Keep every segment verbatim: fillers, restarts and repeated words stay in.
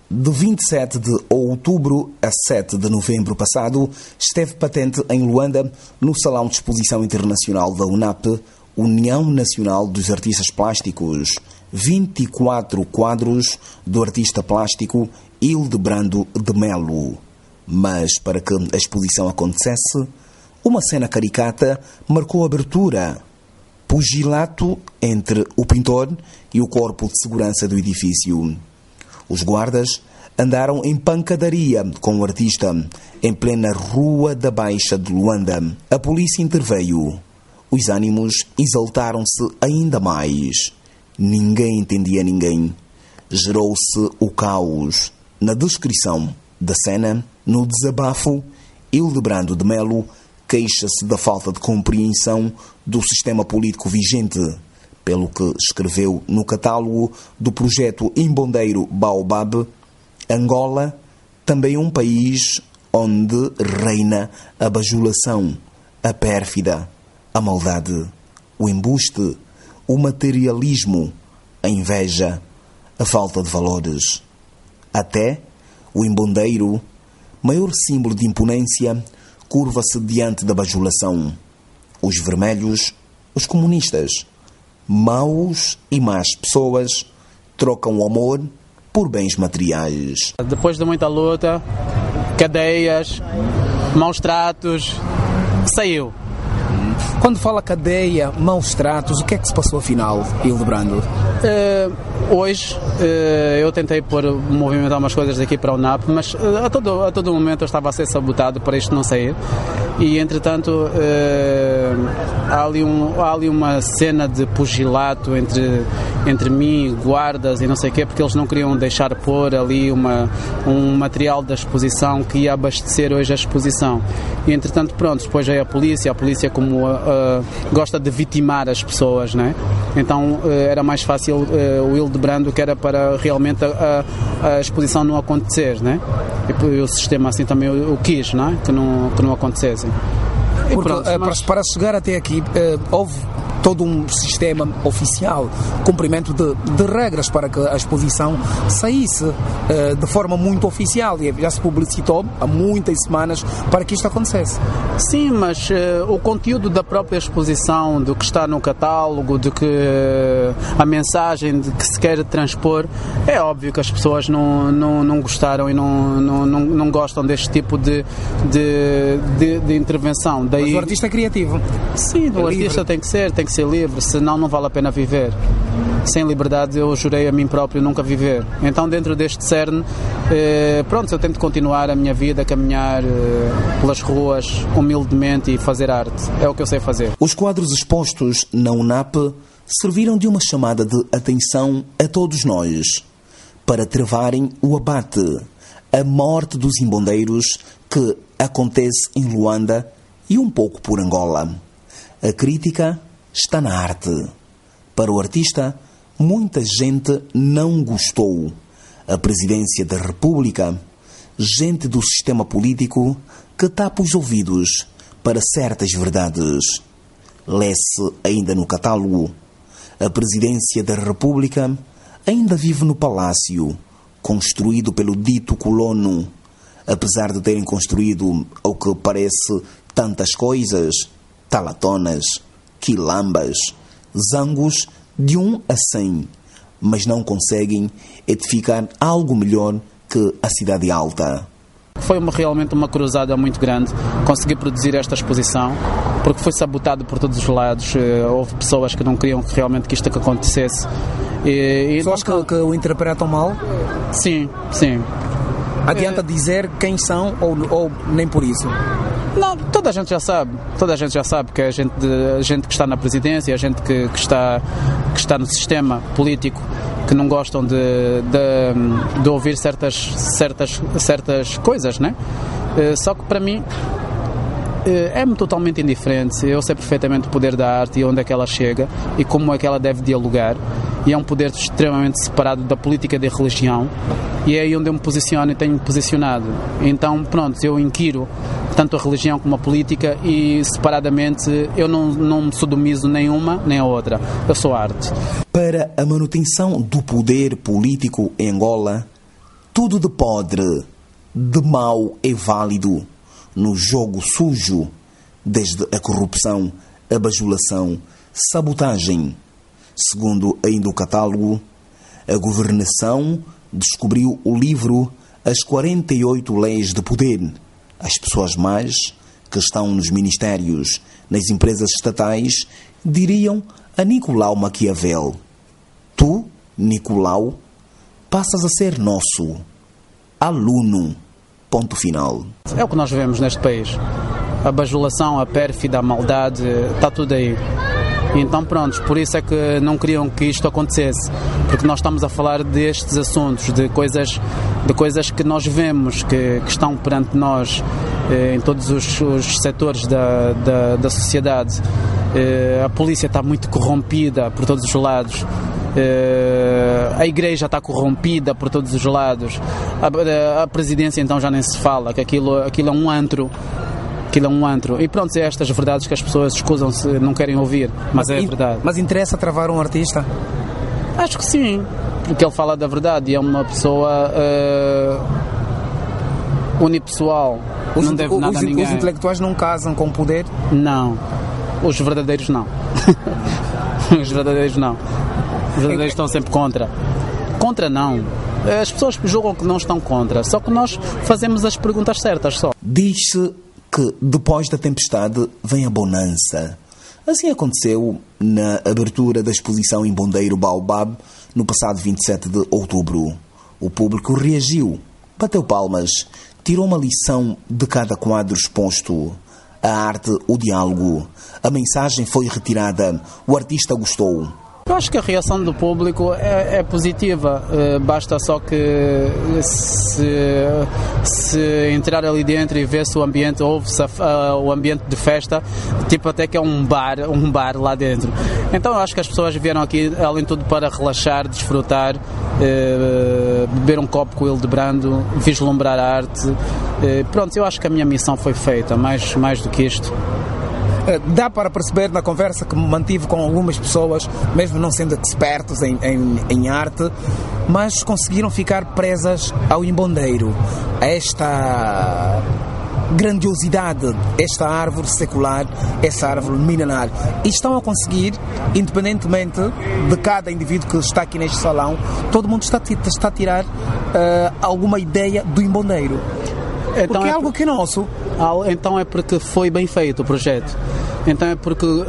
De vinte e sete de outubro a sete de novembro passado, esteve patente em Luanda, no Salão de Exposição Internacional da UNAP, União Nacional dos Artistas Plásticos, vinte e quatro quadros do artista plástico Hildebrando de Melo. Mas, para que a exposição acontecesse, uma cena caricata marcou a abertura. Pugilato entre o pintor e o corpo de segurança do edifício. Os guardas andaram em pancadaria com o artista, em plena Rua da Baixa de Luanda. A polícia interveio. Os ânimos exaltaram-se ainda mais. Ninguém entendia ninguém. Gerou-se o caos. Na descrição da cena, no desabafo, Hildebrando de Melo queixa-se da falta de compreensão do sistema político vigente, pelo que escreveu no catálogo do projeto Imbondeiro Baobab: Angola, também um país onde reina a bajulação, a pérfida, a maldade, o embuste, o materialismo, a inveja, a falta de valores. Até o imbondeiro, maior símbolo de imponência, curva-se diante da bajulação. Os vermelhos, os comunistas, maus e más pessoas, trocam o amor por bens materiais. Depois de muita luta, cadeias, maus tratos, saiu. Quando fala cadeia, maus tratos, o que é que se passou afinal, Hildebrando? Uh, hoje uh, eu tentei pôr, movimentar umas coisas daqui para o N A P, mas uh, a, todo, a todo momento eu estava a ser sabotado para isto não sair. E entretanto uh, há, ali um, há ali uma cena de pugilato entre, entre mim, guardas e não sei o quê, porque eles não queriam deixar pôr ali uma, um material da exposição que ia abastecer hoje a exposição. E entretanto, pronto, depois veio a polícia, a polícia como uh, uh, gosta de vitimar as pessoas, né? Então uh, era mais fácil uh, o Hildebrando, que era para realmente a, a, a exposição não acontecer, né? E o sistema assim também o, o quis, né? Que não, que não acontecesse. E Porque, pronto, uh, mas... para chegar até aqui, uh, houve todo um sistema oficial, cumprimento de, de regras para que a exposição saísse uh, de forma muito oficial, e já se publicitou há muitas semanas para que isto acontecesse. Sim, mas uh, o conteúdo da própria exposição, do que está no catálogo, do que uh, a mensagem de que se quer transpor, é óbvio que as pessoas não, não, não gostaram e não, não, não, não gostam deste tipo de, de, de, de intervenção. Daí... Mas o artista é criativo. Sim, o é artista livre. tem que ser, tem que ser livre, senão não vale a pena viver. Sem liberdade eu jurei a mim próprio nunca viver. Então dentro deste cerne, eh, pronto, eu tento continuar a minha vida, caminhar eh, pelas ruas humildemente e fazer arte. É o que eu sei fazer. Os quadros expostos na UNAP serviram de uma chamada de atenção a todos nós, para travarem o abate, a morte dos imbondeiros que acontece em Luanda e um pouco por Angola. A crítica está na arte. Para o artista, muita gente não gostou. A presidência da República, gente do sistema político que tapa os ouvidos para certas verdades. Lê-se ainda no catálogo. A presidência da República ainda vive no palácio, construído pelo dito colono. Apesar de terem construído, ao que parece, tantas coisas, talatonas, quilambas, zangos de um a cem, mas não conseguem edificar algo melhor que a Cidade Alta. Foi uma, realmente uma cruzada muito grande conseguir produzir esta exposição, porque foi sabotado por todos os lados. Houve pessoas que não queriam que realmente que isto acontecesse. E, e pessoas então, que, que o interpretam mal? Sim, sim. Adianta dizer quem são ou, ou nem por isso? Não, toda a gente já sabe, toda a gente já sabe que é a gente, a gente que está na presidência, a gente que, que, está, que está no sistema político, que não gostam de, de, de ouvir certas, certas, certas coisas, né? Só que para mim é-me totalmente indiferente. Eu sei perfeitamente o poder da arte e onde é que ela chega e como é que ela deve dialogar, e é um poder extremamente separado da política e da religião, e é aí onde eu me posiciono e tenho-me posicionado. Então pronto, eu inquiro tanto a religião como a política, e separadamente eu não, não me sodomizo nenhuma nem a outra. Eu sou arte. Para a manutenção do poder político em Angola, Tudo de podre, de mau é válido no jogo sujo, desde a corrupção, a bajulação, sabotagem. Segundo ainda o catálogo, a governação descobriu o livro As quarenta e oito Leis de Poder. As pessoas mais que estão nos ministérios, nas empresas estatais, diriam a Nicolau Maquiavel: tu, Nicolau, passas a ser nosso aluno. Ponto final. É o que nós vemos neste país. A bajulação, a pérfida, a maldade, está tudo aí. Então pronto, por isso é que não queriam que isto acontecesse, porque nós estamos a falar destes assuntos, de coisas, de coisas que nós vemos, que, que estão perante nós eh, em todos os, os setores da, da, da sociedade. Eh, a polícia está muito corrompida por todos os lados. Uh, a igreja está corrompida por todos os lados, a, a presidência então já nem se fala, que aquilo, aquilo é um antro, aquilo é um antro, e pronto, é estas verdades que as pessoas escusam-se, não querem ouvir, mas, mas é verdade. Mas interessa travar um artista? Acho que sim, porque ele fala da verdade e é uma pessoa uh, unipessoal, os, não deve os, nada os, a ninguém. Os intelectuais não casam com o poder? Não, os verdadeiros não. Os verdadeiros não. Os verdadeiros estão sempre contra. Contra não. As pessoas julgam que não estão contra, só que nós fazemos as perguntas certas só. Diz-se que depois da tempestade vem a bonança. Assim aconteceu na abertura da exposição em Bondeiro Baobab no passado vinte e sete de outubro. O público reagiu, bateu palmas, tirou uma lição de cada quadro exposto. A arte, o diálogo. A mensagem foi retirada. O artista gostou. Eu acho que a reação do público é, é positiva, uh, basta só que se, se entrar ali dentro e ver se o ambiente, ouve-se uh, o ambiente de festa, tipo até que é um bar, um bar lá dentro. Então eu acho que as pessoas vieram aqui, além de tudo, para relaxar, desfrutar, uh, beber um copo com o Hildebrando, vislumbrar a arte. Uh, pronto, eu acho que a minha missão foi feita, mais, mais do que isto. Dá para perceber na conversa que mantive com algumas pessoas, mesmo não sendo expertos em, em, em arte, mas conseguiram ficar presas ao imbondeiro, a esta grandiosidade, esta árvore secular, essa árvore milenar. E estão a conseguir, independentemente de cada indivíduo que está aqui neste salão, todo mundo está, está a tirar uh, alguma ideia do imbondeiro. Então porque é, é algo que é nosso. Então é porque foi bem feito o projeto. Então é porque uh,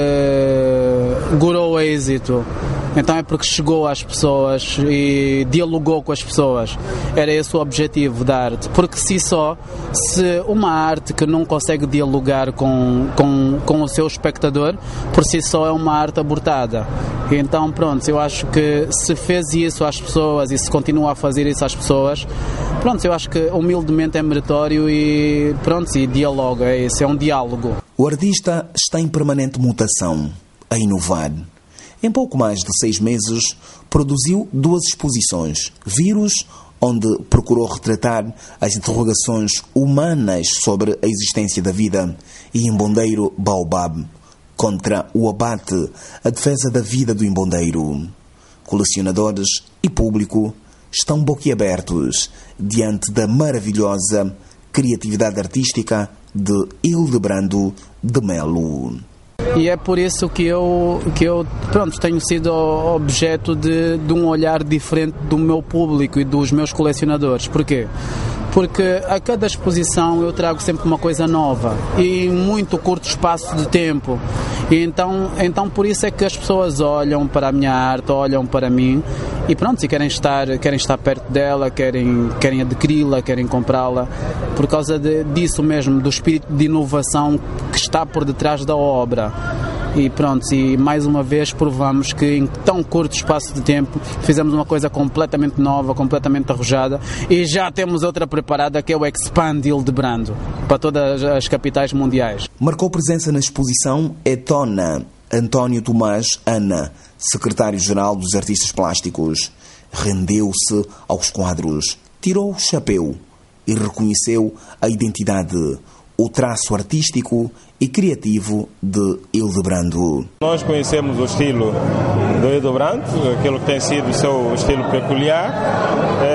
gorou o êxito. Então é porque chegou às pessoas e dialogou com as pessoas. Era esse o objetivo da arte. Porque se só, se uma arte que não consegue dialogar com, com, com o seu espectador, por si só é uma arte abortada. Então pronto, eu acho que se fez isso às pessoas e se continua a fazer isso às pessoas, pronto, eu acho que humildemente é meritório e pronto, e dialoga, é isso, é um diálogo. O artista está em permanente mutação, a inovar. Em pouco mais de seis meses, produziu duas exposições. Vírus, onde procurou retratar as interrogações humanas sobre a existência da vida, e Imbondeiro Baobab, contra o abate, a defesa da vida do imbondeiro. Colecionadores e público estão boquiabertos diante da maravilhosa criatividade artística de Hildebrando de Melo. E é por isso que eu, que eu pronto, tenho sido objeto de, de um olhar diferente do meu público e dos meus colecionadores. Porquê? Porque a cada exposição eu trago sempre uma coisa nova e em muito curto espaço de tempo. E então, então por isso é que as pessoas olham para a minha arte, olham para mim e pronto, e querem estar, querem estar perto dela, querem, querem adquiri-la, querem comprá-la, por causa de, disso mesmo, do espírito de inovação que está por detrás da obra. E pronto, e mais uma vez provamos que em tão curto espaço de tempo fizemos uma coisa completamente nova, completamente arrojada, e já temos outra preparada, que é o Expand Hildebrando, para todas as capitais mundiais. Marcou presença na exposição Etona António Tomás Ana, secretário-geral dos artistas plásticos. Rendeu-se aos quadros, tirou o chapéu e reconheceu a identidade, o traço artístico e criativo de Hildebrando. Nós conhecemos o estilo do Hildebrando, aquilo que tem sido o seu estilo peculiar. Ele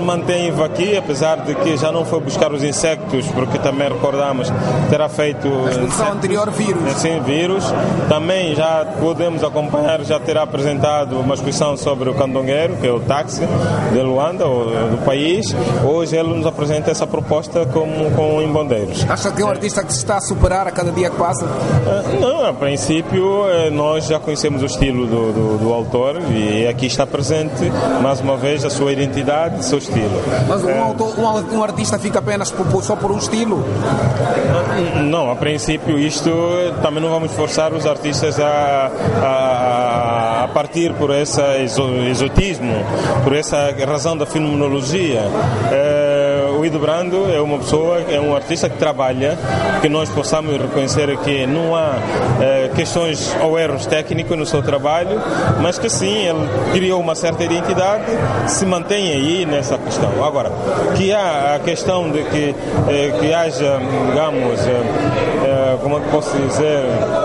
mantém aqui, apesar de que já não foi buscar os insectos, porque também recordamos terá feito a exposição anterior vírus. Sim, vírus. Também já podemos acompanhar, já terá apresentado uma exposição sobre o candongueiro, que é o táxi de Luanda, ou do país. Hoje ele nos apresenta essa proposta como com embondeiros. Acha que é um artista que se está a superar a cada dia que passa? Não, a princípio nós já conhecemos o estilo do, do, do autor e aqui está presente mais uma vez a sua identidade, o seu estilo. Mas um, é... autor, um, um artista fica apenas por, só por um estilo? Não, a princípio isto também não vamos forçar os artistas a, a, a partir por esse exotismo, por essa razão da fenomenologia. É, o Hildebrando é uma pessoa, é um artista que trabalha, que nós possamos reconhecer que não há é, questões ou erros técnicos no seu trabalho, mas que sim, ele criou uma certa identidade, se mantém aí nessa questão. Agora, que há a questão de que, é, que haja, digamos, é, como é que posso dizer,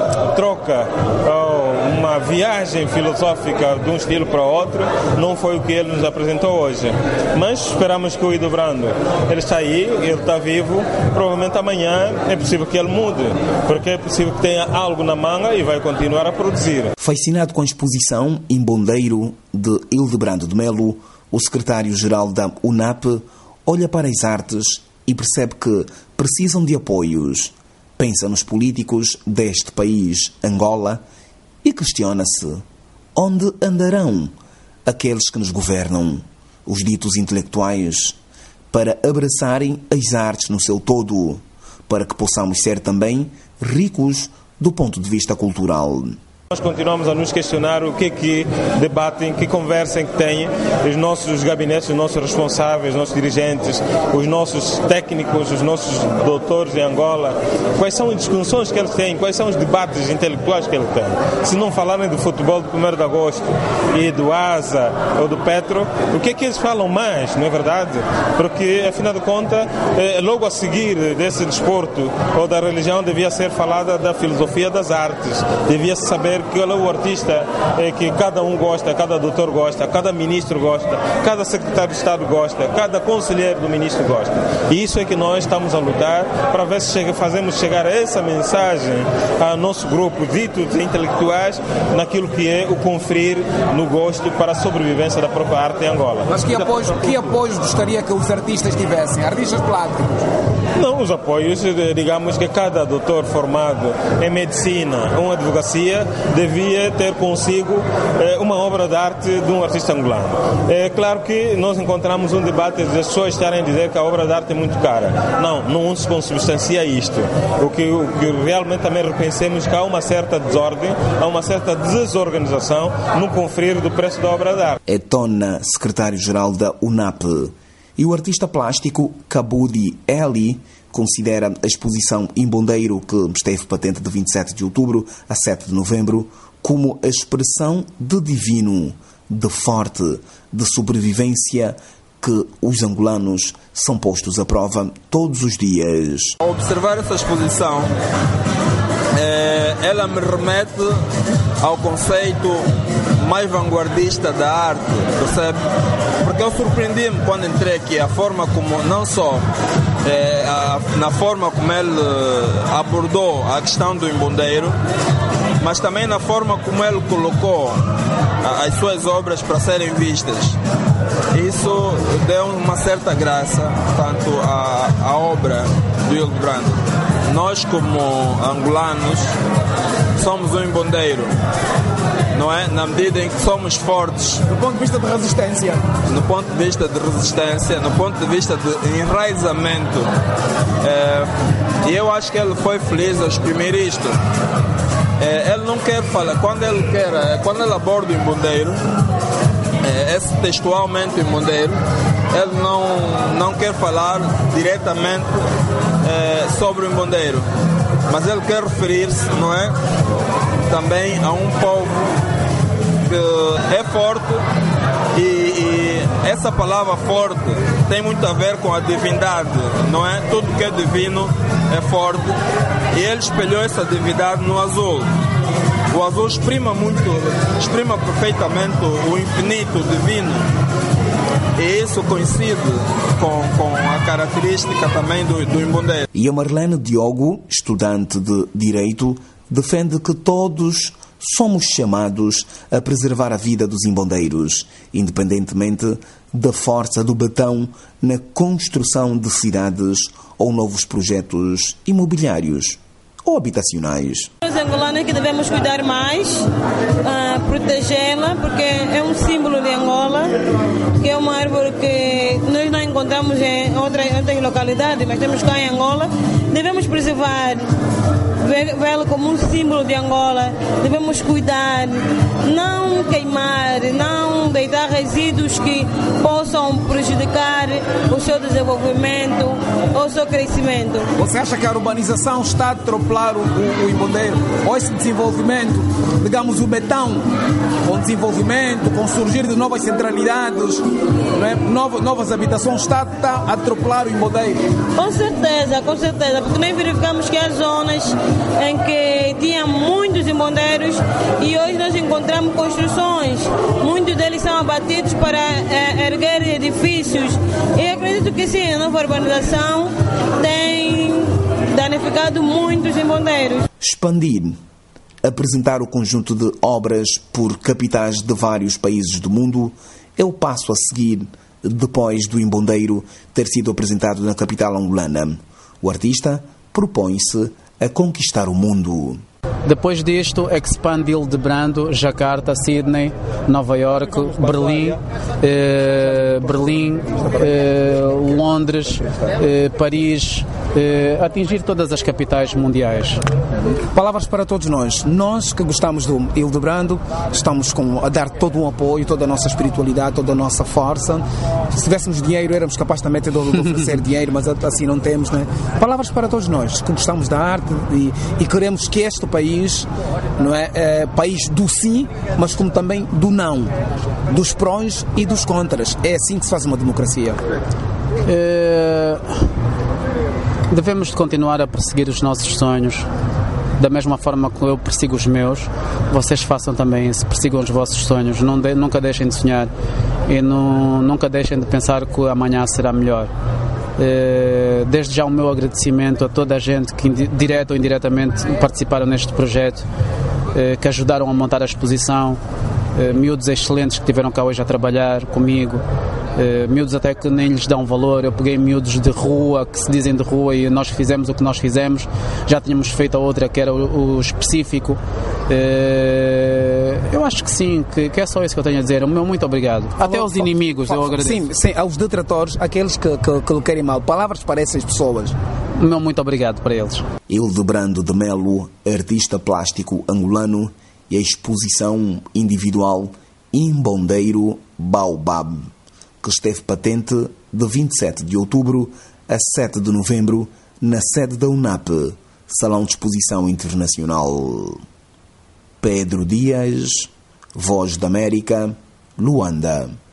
troca ou uma viagem filosófica de um estilo para outro, não foi o que ele nos apresentou hoje. Mas esperamos que o Hildebrando, ele está aí, ele está vivo, provavelmente amanhã é possível que ele mude, porque é possível que tenha algo na manga e vai continuar a produzir. Fascinado com a exposição Embondeiro de Hildebrando de Melo, o secretário-geral da U N A P olha para as artes e percebe que precisam de apoios. Pensa nos políticos deste país, Angola, e questiona-se onde andarão aqueles que nos governam, os ditos intelectuais, para abraçarem as artes no seu todo, para que possamos ser também ricos do ponto de vista cultural. Nós continuamos a nos questionar o que é que debatem, que conversem, que têm os nossos gabinetes, os nossos responsáveis, os nossos dirigentes, os nossos técnicos, os nossos doutores de Angola. Quais são as discussões que eles têm, quais são os debates intelectuais que eles têm. Se não falarem do futebol do primeiro de agosto e do Asa ou do Petro, o que é que eles falam mais, não é verdade? Porque, afinal de contas, logo a seguir desse desporto ou da religião devia ser falada da filosofia das artes, devia saber qual é o artista é, que cada um gosta, cada doutor gosta, cada ministro gosta, cada secretário de Estado gosta, cada conselheiro do ministro gosta. E isso é que nós estamos a lutar para ver se chega, fazemos chegar essa mensagem ao nosso grupo ditos intelectuais naquilo que é o conferir no gosto para a sobrevivência da própria arte em Angola. Mas que apoios, que apoios gostaria que os artistas tivessem? Artistas plásticos? Não, os apoios, digamos que cada doutor formado em medicina ou advocacia devia ter consigo eh, uma obra de arte de um artista angolano. É claro que nós encontramos um debate das pessoas estarem a dizer que a obra de arte é muito cara. Não, não se consubstancia isto. O que, o que realmente também reconhecemos que há uma certa desordem, há uma certa desorganização no conferir do preço da obra de arte. É Tona, secretário-geral da U N A P. E o artista plástico Kabudi Eli considera a exposição Embondeiro, que esteve patente de vinte e sete de outubro a sete de novembro, como a expressão de divino, de forte, de sobrevivência, que os angolanos são postos à prova todos os dias. Ao observar essa exposição, ela me remete ao conceito mais vanguardista da arte, percebe? Porque eu surpreendi-me quando entrei aqui, a forma como, não só é, a, na forma como ele abordou a questão do embondeiro, mas também na forma como ele colocou a, as suas obras para serem vistas. Isso deu uma certa graça, tanto à, à obra do Hildebrando. Nós, como angolanos, somos um embondeiro, não é? Na medida em que somos fortes. Do ponto de vista de resistência. No ponto de vista de resistência, no ponto de vista de enraizamento. É, e eu acho que ele foi feliz ao exprimir isto. É, ele não quer falar, quando ele quer, quando ele aborda o embondeiro, é, esse textualmente o embondeiro, ele não, não quer falar diretamente é, sobre o embondeiro, mas ele quer referir-se, não é? Também a um povo que é forte e, e essa palavra forte tem muito a ver com a divindade, não é? Tudo que é divino é forte e ele espelhou essa divindade no azul. O azul exprima muito, exprima perfeitamente o infinito divino. E isso coincide com, com a característica também do, do imbondeiro. E a Marlene Diogo, estudante de Direito, defende que todos somos chamados a preservar a vida dos imbondeiros, independentemente da força do betão na construção de cidades ou novos projetos imobiliários ou habitacionais. Os angolanos que devemos cuidar mais, uh, protegê-la, porque é um símbolo de Angola, que é uma árvore que nós não encontramos em outras, outras localidades, mas temos cá em Angola. Devemos preservar, vê-la como um símbolo de Angola, devemos cuidar, não queimar, não deitar resíduos que possam prejudicar o seu desenvolvimento ou o seu crescimento. Você acha que a urbanização está a atropelar o, o, o imbondeiro? Ou esse desenvolvimento, digamos o betão, com desenvolvimento, com surgir de novas centralidades, não é? novas, novas habitações, está, está a atropelar o imbondeiro? Com certeza, com certeza, porque nós verificamos que há zonas em que tinha muitos imbondeiros e hoje nós encontramos construções, muitos deles são abatidos para é, erguer edifícios, e acredito que sim, a nova urbanização tem danificado muitos imbondeiros. Expandir, apresentar o conjunto de obras por capitais de vários países do mundo é o passo a seguir depois do imbondeiro ter sido apresentado na capital angolana. O artista propõe-se a conquistar o mundo. Depois disto, expand Hildebrando, Jacarta, Sydney, Nova York, Berlim, eh, Berlim, eh, Londres, eh, Paris, eh, atingir todas as capitais mundiais. Palavras para todos nós. Nós que gostamos do Hildebrando, estamos com, a dar todo o apoio, toda a nossa espiritualidade, toda a nossa força. Se tivéssemos dinheiro, éramos capazes também de oferecer dinheiro, mas assim não temos, né? Palavras para todos nós que gostamos da arte e, e queremos que este país não é, é país do sim, mas como também do não, dos prós e dos contras. É assim que se faz uma democracia. É... Devemos continuar a perseguir os nossos sonhos da mesma forma que eu persigo os meus. Vocês façam também isso, persigam os vossos sonhos, não de, nunca deixem de sonhar e não, nunca deixem de pensar que amanhã será melhor. Desde já o meu agradecimento a toda a gente que direto ou indiretamente participaram neste projeto, que ajudaram a montar a exposição, miúdos excelentes que estiveram cá hoje a trabalhar comigo, miúdos até que nem lhes dão valor. Eu peguei miúdos de rua, que se dizem de rua, e nós fizemos o que nós fizemos. Já tínhamos feito a outra que era o, o específico. Eu acho que sim, que, que é só isso que eu tenho a dizer. O meu muito obrigado. Até aos inimigos eu agradeço. Sim, sim, aos detratores, aqueles que, que, que lhe querem mal. Palavras para essas pessoas. O meu muito obrigado para eles. Hildebrando de Melo, artista plástico angolano, e a exposição individual Imbondeiro Baobab, que esteve patente de vinte e sete de outubro a sete de novembro na sede da U N A P, Salão de Exposição Internacional. Pedro Dias, Voz da América, Luanda.